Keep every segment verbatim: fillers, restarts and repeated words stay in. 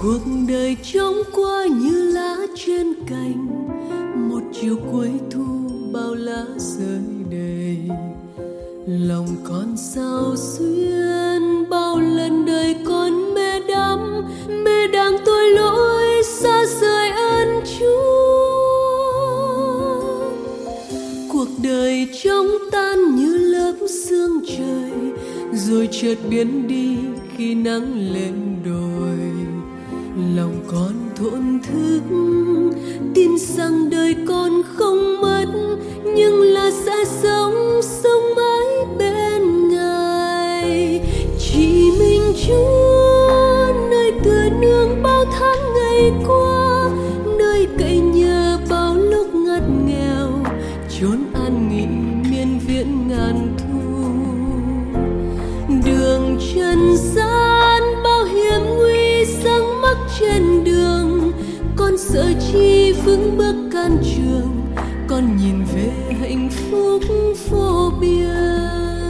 Cuộc đời trôi qua như lá trên cành, một chiều cuối thu bao lá rơi đầy. Lòng con sao xuyên, bao lần đời con mê đắm, mê đắng tội lỗi xa rời ơn Chúa. Cuộc đời trống tan như lớp sương trời, rồi chợt biến đi khi nắng lên đồi. Lòng con thổn thức, tin rằng đời con không mất, nhưng là sẽ sống sống mãi bên Ngài. Chỉ mình Chúa nơi tựa nương bao tháng ngày qua, nơi cậy nhờ bao lúc ngặt nghèo, chốn an nghỉ miên viễn ngàn thu. Đường trần gian bao hiểm nguy răng mắc trên đường, con sợ chi vững bước can trường, con nhìn về hạnh phúc vô biên.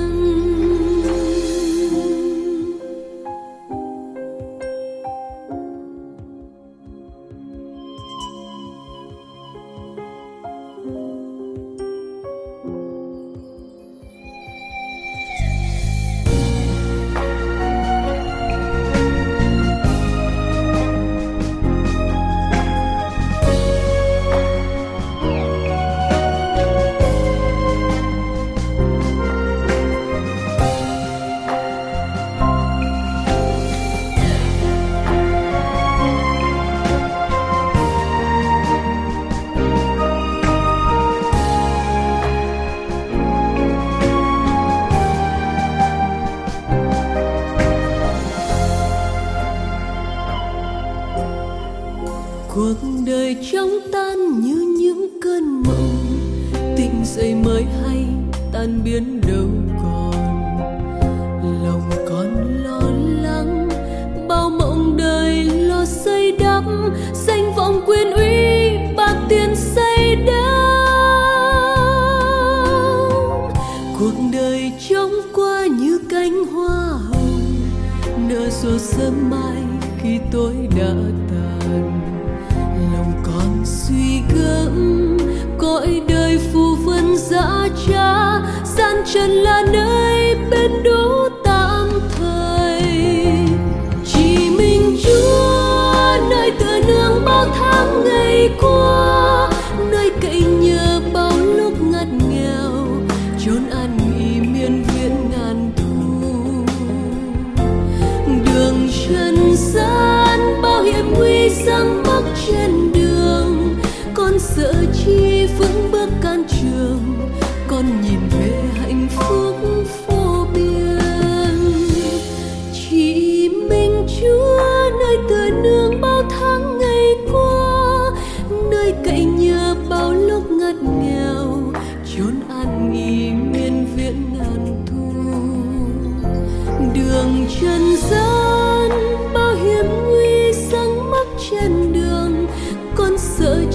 Cuộc đời trống tan như những cơn mộng, tỉnh dậy mới hay tan biến đâu còn. Lòng con lo lắng, bao mộng đời lo xây đắp, danh vọng quyền uy bạc tiền xây đắp. Cuộc đời trống qua như cánh hoa hồng, nở rộ sớm mai khi tối đã tàn. Lòng con suy gẫm, cõi đời phù vân dã trá, gian trần là nơi bên đỗ tạm thời. Chỉ mình Chúa nơi tựa nương bao tháng ngày qua, nơi cậy nhờ bao lúc ngặt nghèo, chốn an nghỉ miên viễn ngàn thu. Đường trần gian bao hiểm nguy răng mắc trên đường, con sợ chi vững bước can trường, con nhìn về hạnh phúc vô biên. Chỉ mình Chúa nơi tựa nương bao tháng ngày qua, nơi cậy nhờ bao lúc ngặt nghèo, chốn an nghỉ miên viễn ngàn thu. Đường trần gian bao hiểm nguy răng mắc trên đường, con sợ